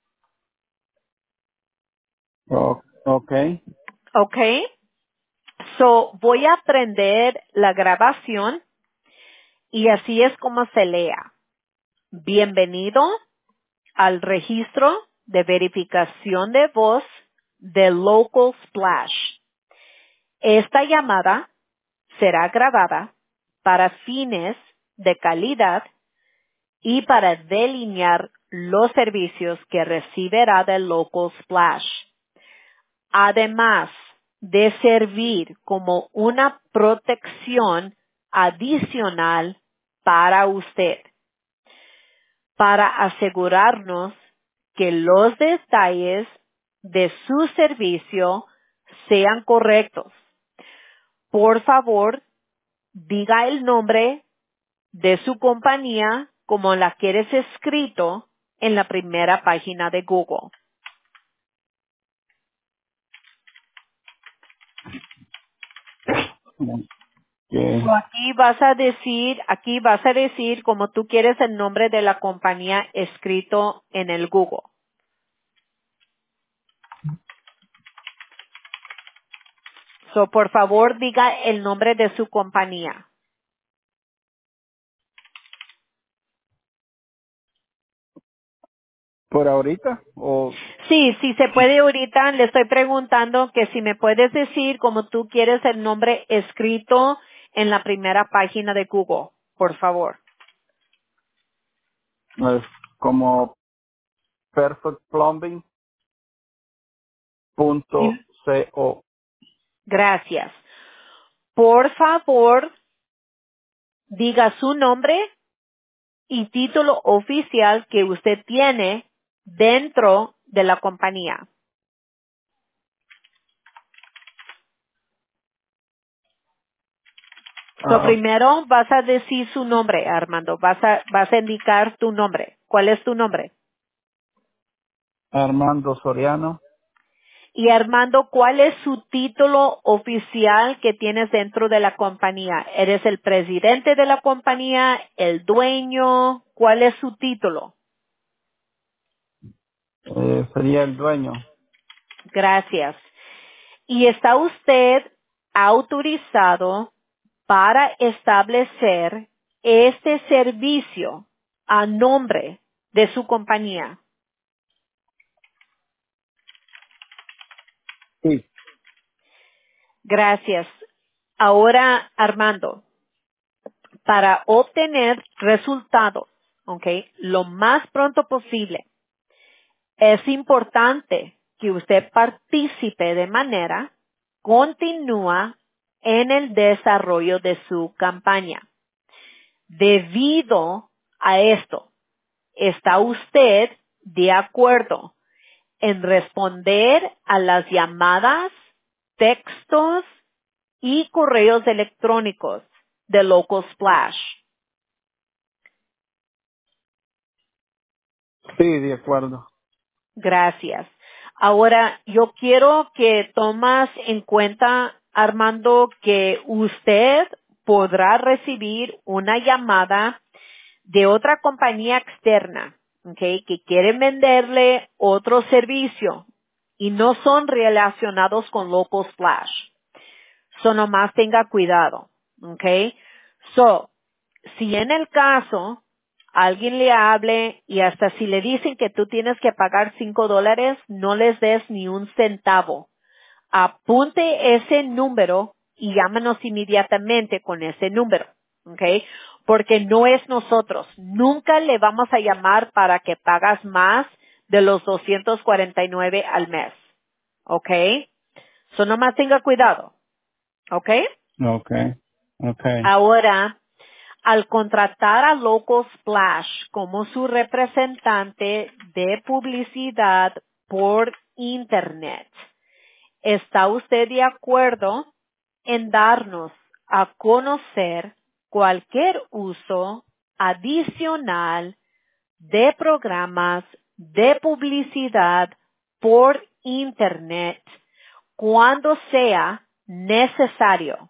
O- ok. ¿Ok? So, voy a prender la grabación y así es como se lea. Bienvenido al registro de verificación de voz de Local Splash. Esta llamada será grabada para fines de calidad y para delinear los servicios que recibirá del Local Splash, además de servir como una protección adicional para usted, para asegurarnos que los detalles de su servicio sean correctos. Por favor, diga el nombre de su compañía como la quieres escrito en la primera página de Google. So, Ok. aquí vas a decir, aquí vas a decir como tú quieres el nombre de la compañía escrito en el Google. So, por favor, diga el nombre de su compañía. ¿Por ahorita? O, Sí, sí se puede ahorita. Le estoy preguntando que si me puedes decir como tú quieres el nombre escrito en la primera página de Google, por favor. es como perfect plumbing Y- punto co. Gracias. Por favor, diga su nombre y título oficial que usted tiene dentro de la compañía. So, Ah, primero vas a decir su nombre, Armando. Vas a, vas a indicar tu nombre. ¿Cuál es tu nombre? Armando Soriano. Y Armando, ¿cuál es su título oficial que tienes dentro de la compañía? ¿Eres el presidente de la compañía? ¿El dueño? ¿Cuál es su título? Eh, sería el dueño. Gracias. ¿Y está usted autorizado para establecer este servicio a nombre de su compañía? Sí. Gracias. Ahora, Armando, para obtener resultados, ¿ok? Lo más pronto posible, es importante que usted participe de manera continua en el desarrollo de su campaña. Debido a esto, ¿está usted de acuerdo en responder a las llamadas, textos y correos electrónicos de Local Splash? Sí, de acuerdo. Gracias. Ahora, yo quiero que tomas en cuenta, Armando, que usted podrá recibir una llamada de otra compañía externa, ¿ok? Que quiere venderle otro servicio y no son relacionados con Local Splash. So, nomás tenga cuidado, ¿ok? So, si en el caso alguien le hable y hasta si le dicen que tú tienes que pagar cinco dólares, no les des ni un centavo. Apunte ese número y llámanos inmediatamente con ese número, ¿ok? Porque no es nosotros. Nunca le vamos a llamar para que pagas más de los doscientos cuarenta y nueve al mes, ¿ok? So nomás tenga cuidado, ¿ok? Okay, okay, Ahora, al contratar a Local Splash como su representante de publicidad por Internet, ¿está usted de acuerdo en darnos a conocer cualquier uso adicional de programas de publicidad por Internet cuando sea necesario?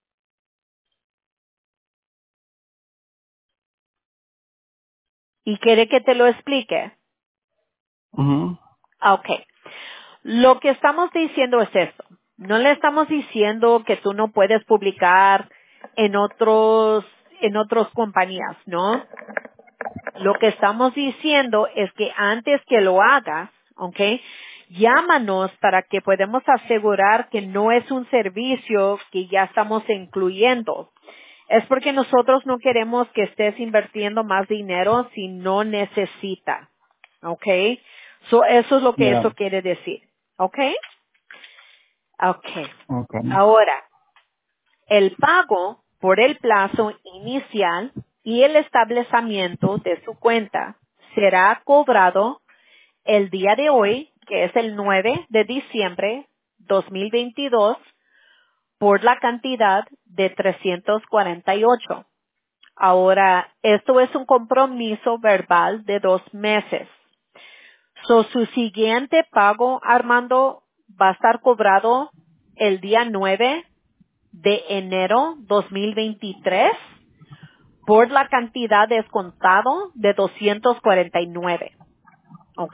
¿Y quiere que te lo explique? mhm, Ah, ok. Lo que estamos diciendo es esto. No le estamos diciendo que tú no puedes publicar en otros, en otras compañías, ¿no? Lo que estamos diciendo es que antes que lo hagas, ¿ok? Llámanos para que podamos asegurar que no es un servicio que ya estamos incluyendo. Es porque nosotros no queremos que estés invirtiendo más dinero si no necesita. ¿Ok? So, eso es lo que ya, eso quiere decir. ¿Ok? Ok. okay, Ahora, el pago por el plazo inicial y el establecimiento de su cuenta será cobrado el día de hoy, que es el nueve de diciembre dos mil veintidós, por la cantidad de trescientos cuarenta y ocho. Ahora, esto es un compromiso verbal de dos meses. So, su siguiente pago, Armando, va a estar cobrado el día nueve de enero dos mil veintitrés por la cantidad descontado de doscientos cuarenta y nueve. ¿Ok?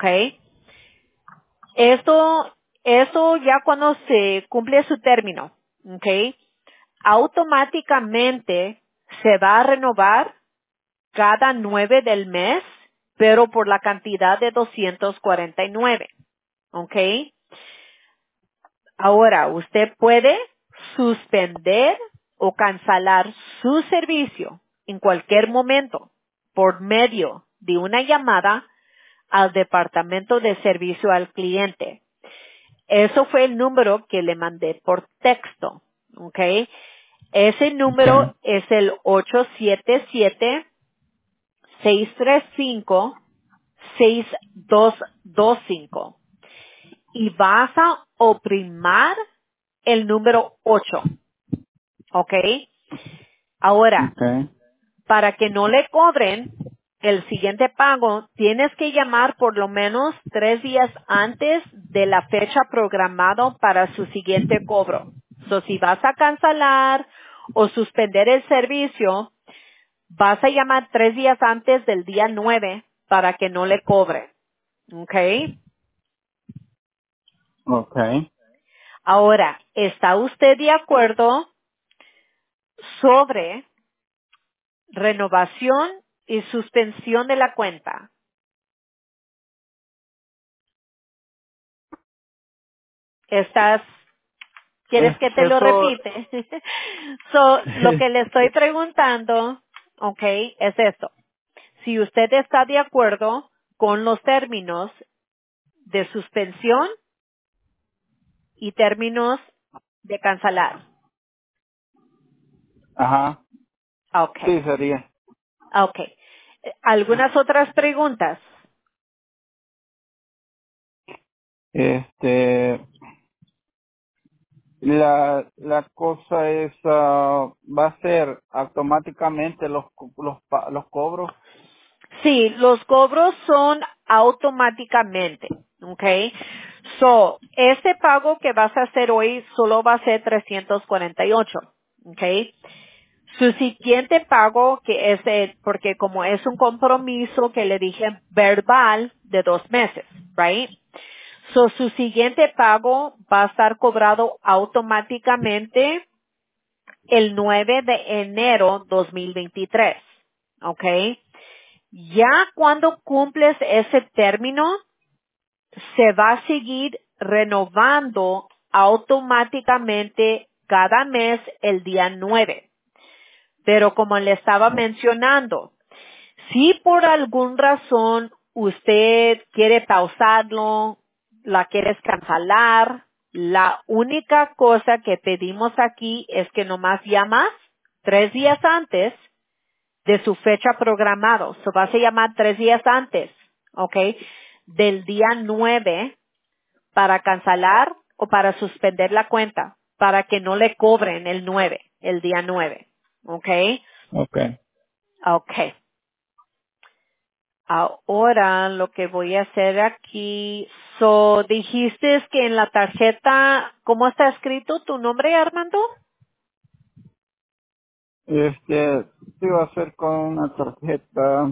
Esto, eso ya cuando se cumple su término, ¿ok? Automáticamente se va a renovar cada nueve del mes, pero por la cantidad de doscientos cuarenta y nueve. ¿Ok? Ahora, usted puede suspender o cancelar su servicio en cualquier momento por medio de una llamada al departamento de servicio al cliente. Eso fue el número que le mandé por texto. ¿Ok? Ese número okay, es el ocho siete siete, seis tres cinco, seis dos dos cinco y vas a oprimar el número ocho, ¿ok? Ahora, okay, para que no le cobren el siguiente pago, tienes que llamar por lo menos tres días antes de la fecha programada para su siguiente cobro. So, si vas a cancelar o suspender el servicio, vas a llamar tres días antes del día nueve para que no le cobren, ¿ok? okay. Ahora, ¿está usted de acuerdo sobre renovación y suspensión de la cuenta? ¿Estás, quieres Es, que te lo eso, repite? So, lo que le estoy preguntando, ¿ok? Es esto. Si usted está de acuerdo con los términos de suspensión y términos de cancelar. ajá, Ok, sí sería. ok. ¿Algunas otras preguntas? Este, la, la cosa es, ah, va a ser automáticamente los, co- los, pa- los cobros. Sí, los cobros son automáticamente, Okay. So, ese pago que vas a hacer hoy solo va a ser trescientos cuarenta y ocho. Okay. Su siguiente pago, que es de, porque como es un compromiso que le dije verbal de dos meses, right? So, su siguiente pago va a estar cobrado automáticamente el nueve de enero dos mil veintitrés. Okay. Ya cuando cumples ese término, se va a seguir renovando automáticamente cada mes el día nueve. Pero como le estaba mencionando, si por alguna razón usted quiere pausarlo, la quieres cancelar, la única cosa que pedimos aquí es que nomás llamas tres días antes de su fecha programado. So vas a llamar tres días antes, ¿ok? Del día nueve para cancelar o para suspender la cuenta, para que no le cobren el nueve, el día nueve, ¿ok? Okay. Ok. Ahora lo que voy a hacer aquí, so dijiste que en la tarjeta, ¿cómo está escrito tu nombre, Armando? Este, sí va a ser con una tarjeta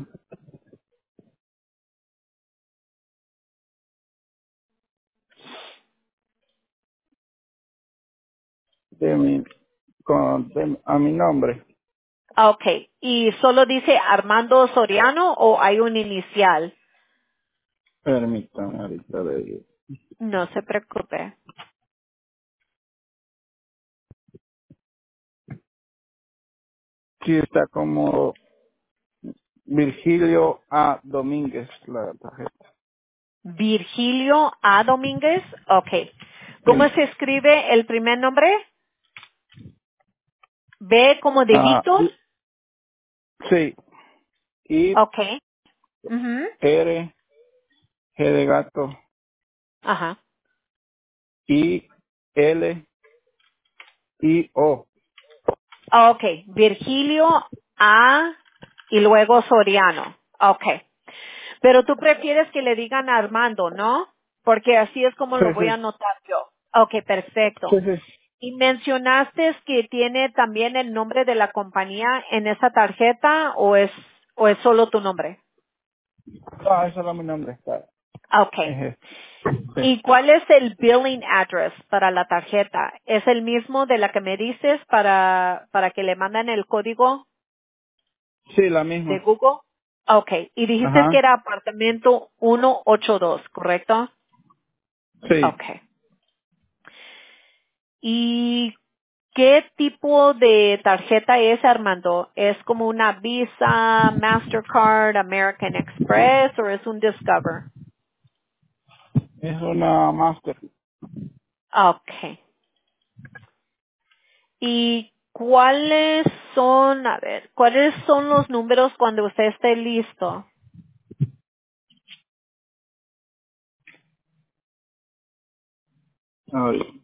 de mi, con, de- a mi nombre. Ah, ok. ¿Y solo dice Armando Soriano o hay un inicial? Permítame, ahorita le digo. No se preocupe. Sí, está como Virgilio A. Domínguez, la tarjeta. Virgilio A. Domínguez. Ok. ¿Cómo Sí. se escribe el primer nombre? B como Ah, dedito. y- sí. I, Ok. Ujú. R, G de gato, Ajá. I, L, I, O. Ok. Virgilio A. y luego Soriano. Ok. Pero tú prefieres que le digan a Armando, ¿no? Porque así es como Sí, lo voy a sí. anotar yo. Ok, Sí, perfecto. sí. Y mencionaste que tiene también el nombre de la compañía en esa tarjeta o es, o es solo tu nombre. Ah, ese era mi nombre. Está. Okay. Es este. ¿Y Sí. cuál es el billing address para la tarjeta? ¿Es el mismo de la que me dices para, para que le manden el código Sí, la de misma. Google? Okay. Y dijiste que Ajá. era apartamento ciento ochenta y dos, ¿correcto? Sí. Okay. ¿Y qué tipo de tarjeta es, Armando? ¿Es como una Visa, Mastercard, American Express o es un Discover? Es una Master. Okay. ¿Y cuáles son, a ver, cuáles son los números cuando usted esté listo? Ay,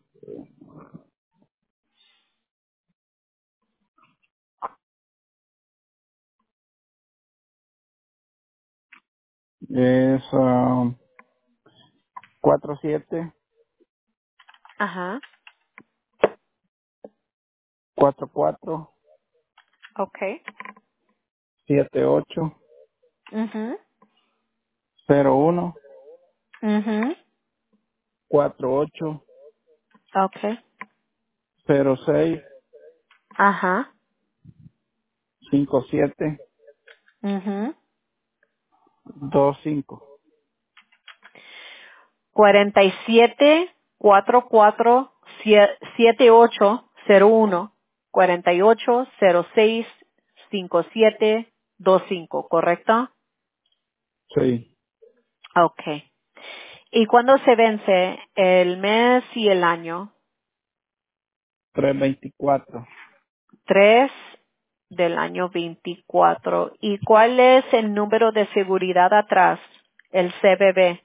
es um, cuatro siete Ajá. cuatro cuatro Okay. siete ocho Mhm. cero uno Mhm. cuatro ocho Okay. cero seis Ajá. cinco siete Mhm. dos cinco. cuarenta y siete cuatro cuatro siete ocho cero uno cuarenta y ocho cero seis cinco siete dos cinco, ¿correcto? Sí, Okay. ¿Y cuándo se vence el mes y el año? tres veinticuatro Tres del año veinticuatro. ¿Y cuál es el número de seguridad atrás? El C B B.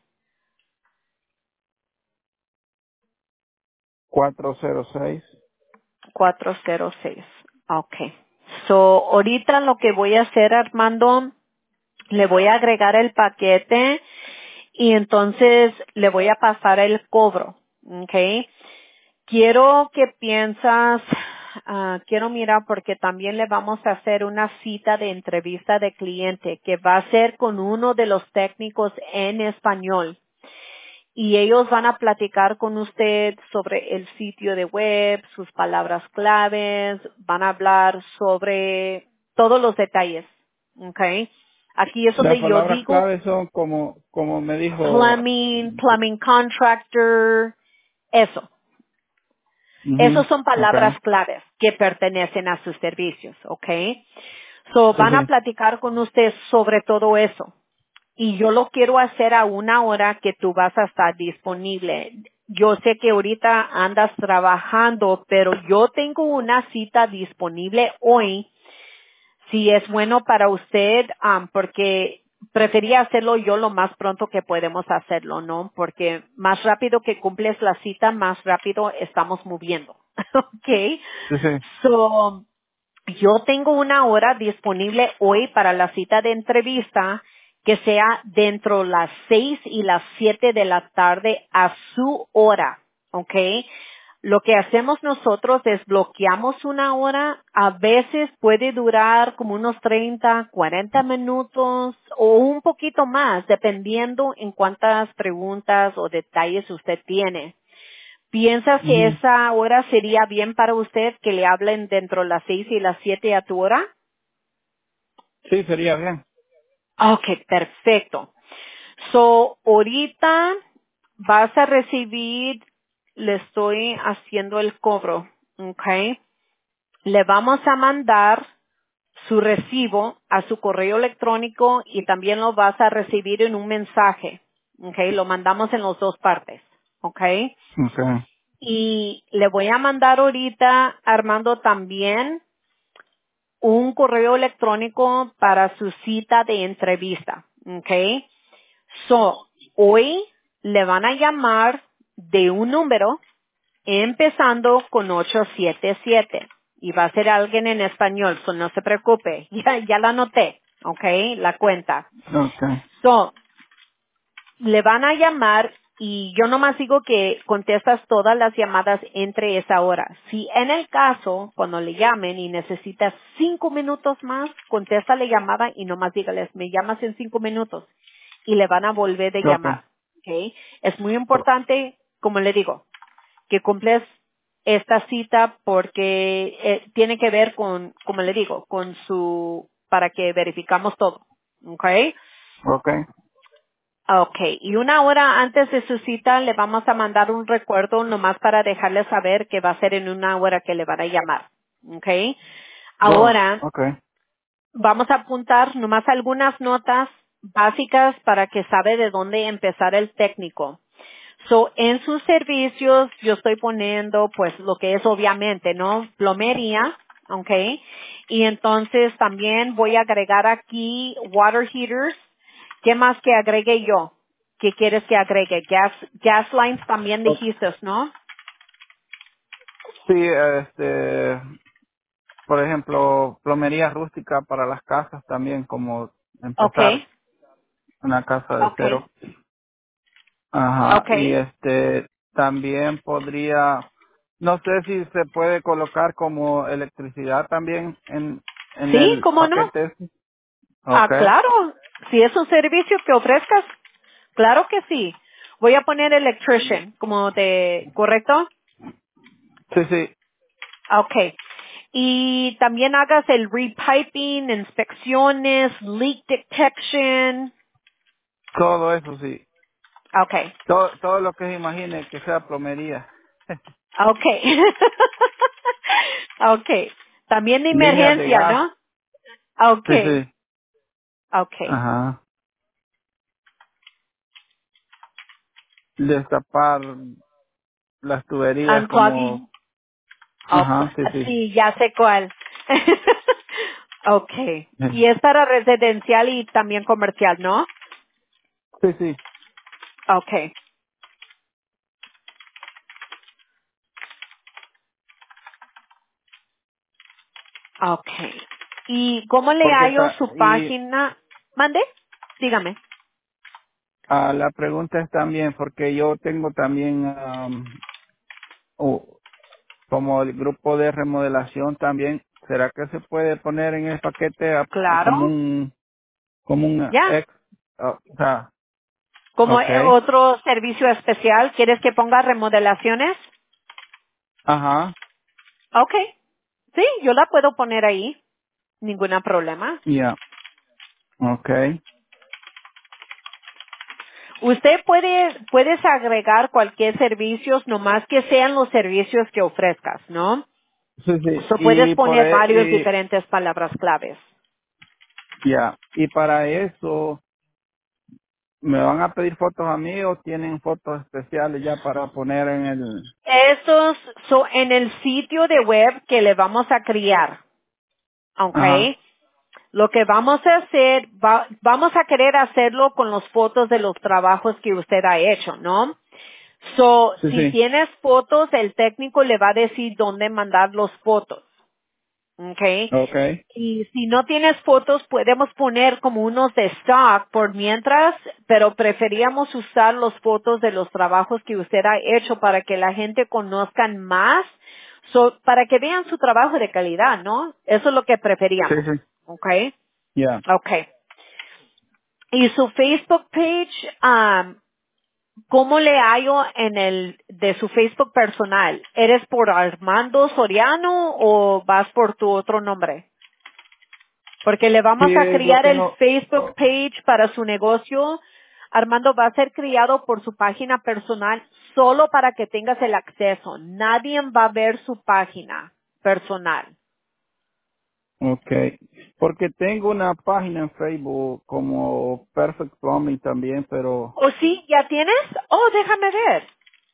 cuatro cero seis. cuatro cero seis. Okay. So, ahorita lo que voy a hacer, Armando, le voy a agregar el paquete y entonces le voy a pasar el cobro, ¿ok? Quiero que piensas, ah, quiero mirar porque también le vamos a hacer una cita de entrevista de cliente que va a ser con uno de los técnicos en español. Y ellos van a platicar con usted sobre el sitio de web, sus palabras claves, van a hablar sobre todos los detalles, ¿ok? Aquí es Las donde yo palabras digo claves son como, como me dijo. plumbing, plumbing contractor, eso. Mhm. Esas son Okay. palabras claves que pertenecen a sus servicios, ¿ok? So, Sí, van a sí. platicar con usted sobre todo eso. Y yo lo quiero hacer a una hora que tú vas a estar disponible. Yo sé que ahorita andas trabajando, pero yo tengo una cita disponible hoy, si es bueno para usted, am, porque prefería hacerlo yo lo más pronto que podemos hacerlo, ¿no? Porque más rápido que cumples la cita, más rápido estamos moviendo. ¿Ok? Sí, sí. So, yo tengo una hora disponible hoy para la cita de entrevista que sea dentro las seis y las siete de la tarde a su hora, ¿ok? Lo que hacemos nosotros es bloqueamos una hora, a veces puede durar como unos treinta, cuarenta minutos o un poquito más, dependiendo en cuántas preguntas o detalles usted tiene. ¿Piensas que Ujú. esa hora sería bien para usted que le hablen dentro de las seis y las siete a tu hora? Sí, sería bien. Ok, perfecto. So, ahorita vas a recibir, le estoy haciendo el cobro, ok. Le vamos a mandar su recibo a su correo electrónico y también lo vas a recibir en un mensaje, ok. Lo mandamos en las dos partes, ok. Okay. Y le voy a mandar ahorita, Armando, también un correo electrónico para su cita de entrevista. ¿Ok? So, hoy le van a llamar de un número empezando con ocho siete siete. Y va a ser alguien en español, so no se preocupe. Ya, ya la anoté. ¿Ok? La cuenta. Okay. So, le van a llamar y yo nomás digo que contestas todas las llamadas entre esa hora. Si en el caso, cuando le llamen y necesitas cinco minutos más, contesta la llamada y nomás dígales, me llamas en cinco minutos y le van a volver de Okay. llamar. ¿Ok? Es muy importante, como le digo, que cumples esta cita porque eh, tiene que ver con, como le digo, con su, para que verificamos todo. ¿Ok? Okay. Okay, y una hora antes de su cita le vamos a mandar un recuerdo nomás para dejarle saber que va a ser en una hora que le van a llamar. Okay. Wow. Ahora Okay. vamos a apuntar nomás algunas notas básicas para que sabe de dónde empezar el técnico. So, en sus servicios yo estoy poniendo pues lo que es obviamente, ¿no? Plomería, okay. Y entonces también voy a agregar aquí water heaters. ¿Qué más que agregue yo? ¿Qué quieres que agregue? Gas, gas lines también dijiste, ¿no? Sí, este, por ejemplo, plomería rústica para las casas también, como empezar Okay, una casa de okay, cero. Ajá, y okay. este, también podría, no sé si se puede colocar como electricidad también en, en Sí, el ¿cómo no? paquete ese. Ah, Okay. claro. Si es un servicio que ofrezcas, claro que sí. Voy a poner electrician como de, ¿correcto? Sí, sí, Okay. Y también hagas el repiping, inspecciones, leak detection. todo eso sí. Okay. Todo, todo lo que se imagine que sea plomería. Okay. Okay. También de Líneas de emergencia, gas. ¿no? Sí, Okay. sí. Okay. Ajá. Destapar las tuberías como... Unclogging. Oh, Ajá, sí, sí. sí, ya sé cuál. Okay. Sí, Y es para residencial y también comercial, ¿no? sí. Sí. Okay. Okay. ¿Y cómo le Porque hallo está... su Y página? ¿Mande? Dígame. Ah, la pregunta es también, porque yo tengo también, am, o- como el grupo de remodelación también, ¿será que se puede poner en el paquete a- como Claro, un, como un ya. ex, ah, o sea, Como eh, okay, otro servicio especial, ¿quieres que ponga remodelaciones? ajá, Ok. Sí, yo la puedo poner ahí. Ningún problema. ya, okay, Usted puede, puedes agregar cualquier servicio, nomás que sean los servicios que ofrezcas, ¿no? sí, sí, So puedes y por poner varios ahí, diferentes palabras claves. y, ya, y para eso, ¿me van a pedir fotos a mí o tienen fotos especiales ya para poner en el, Estos son en el sitio de web que le vamos a crear, ¿ok? ajá, Lo que vamos a hacer, va- vamos a querer hacerlo con las fotos de los trabajos que usted ha hecho, ¿no? So, sí, si sí, tienes fotos, el técnico le va a decir dónde mandar las fotos, ¿ok? okay, Y si no tienes fotos, podemos poner como unos de stock por mientras, pero preferíamos usar las fotos de los trabajos que usted ha hecho para que la gente conozca más, so- para que vean su trabajo de calidad, ¿no? Eso es lo que sí, preferíamos. sí, ¿Ok? ya. Ok. Y su Facebook page, um, ¿cómo le hallo en el, de su Facebook personal? ¿Eres por Armando Soriano o vas por tu otro nombre? Porque le Sí, vamos a yo crear el tengo, Facebook oh, page para su negocio. Armando va a ser criado por su página personal solo para que tengas el acceso. Nadie va a ver su página personal. okay, porque tengo una página en Facebook como Perfect Plumbing también, pero ¿O sí? ¿Ya tienes? Oh, déjame ver.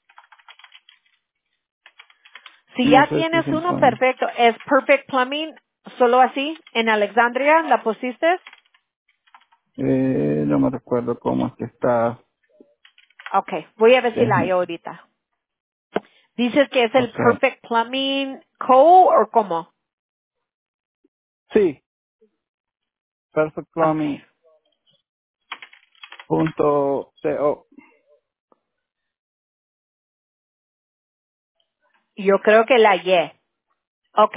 Si no ya sé si tienes uno, funciona. perfecto. Es Perfect Plumbing, solo así, en Alexandria, ¿la pusiste? Eh, no me recuerdo cómo es que está. Ok, voy a ver si la hay Déjame- ahorita. ¿Dices que es el Okay. Perfect Plumbing Co. o cómo? Sí, Ok. perfectplumbing punto co. Yo creo que la Y. Ok.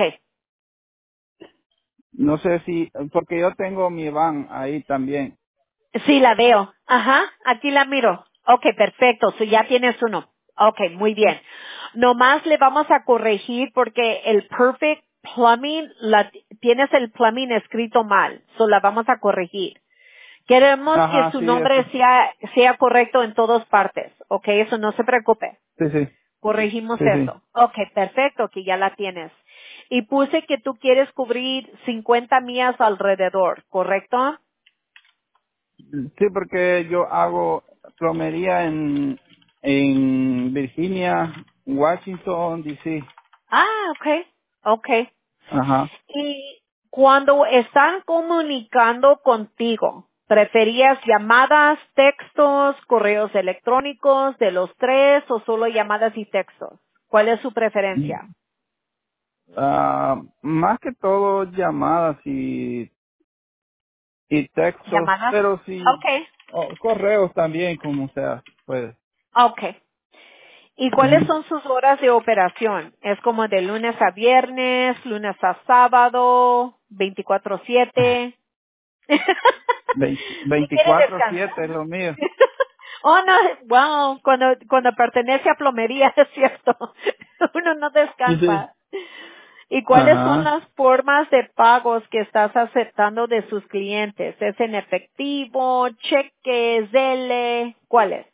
No sé si, porque yo tengo mi van ahí también. Sí, la veo. Ajá, aquí la miro. Ok, perfecto. So ya tienes uno. Ok, muy bien. Nomás le vamos a corregir porque el Perfect Plumbing, la, tienes el plumbing escrito mal. So la vamos a corregir. Queremos que Ajá, su sí, eso. nombre sea, sea correcto en todas partes. Ok, eso no se preocupe. Sí, sí, Corregimos sí, sí. eso. Ok, perfecto, que ya la tienes. Y puse que tú quieres cubrir cincuenta millas alrededor, ¿correcto? Sí, porque yo hago plomería en, en Virginia, Washington, D C. Ah, okay, okay. Ajá. Y cuando están comunicando contigo, ¿preferías llamadas, textos, correos electrónicos de los tres o solo llamadas y textos? ¿Cuál es su preferencia? Ah, más que todo llamadas y, y textos, ¿Llamadas? pero sí, Okay, oh, correos también, como sea, pues. okay. ¿Y cuáles Ujú. son sus horas de operación? ¿Es como de lunes a viernes, lunes a sábado, veinticuatro siete? Veinte- Si quiere veinticuatro descansar. siete es lo mío. Oh, no, wow, cuando, cuando pertenece a plomería, es cierto. Uno no Sí, sí. descansa. ¿Y cuáles son Ajá. las formas de pagos que estás aceptando de sus clientes? ¿Es en efectivo, cheques, dele? ¿Cuáles?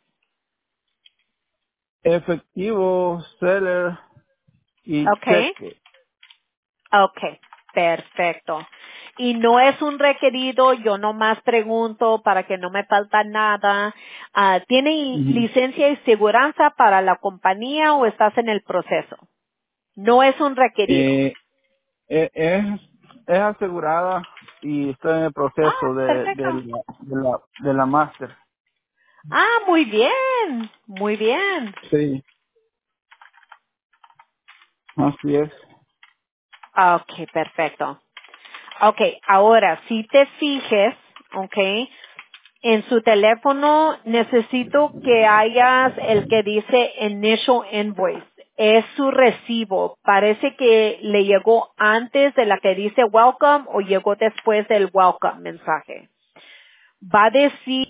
Efectivo, seller y Okay. cheque. Okay, perfecto. Y no es un requerido, yo nomás pregunto para que no me falta nada. Ah, ¿tiene Ujú. licencia y seguridad para la compañía o estás en el proceso? No es un requerido. Eh, eh, es, es asegurada y estoy en el proceso Ah, de, perfecto. de, la, de la de la máster. Ah, muy bien, muy bien. Sí, así es. Okay, perfecto. Okay, ahora si te fijes, okay, En su teléfono necesito que hayas el que dice Initial Invoice. Es su recibo. Parece que le llegó antes de la que dice Welcome o llegó después del Welcome mensaje. Va a decir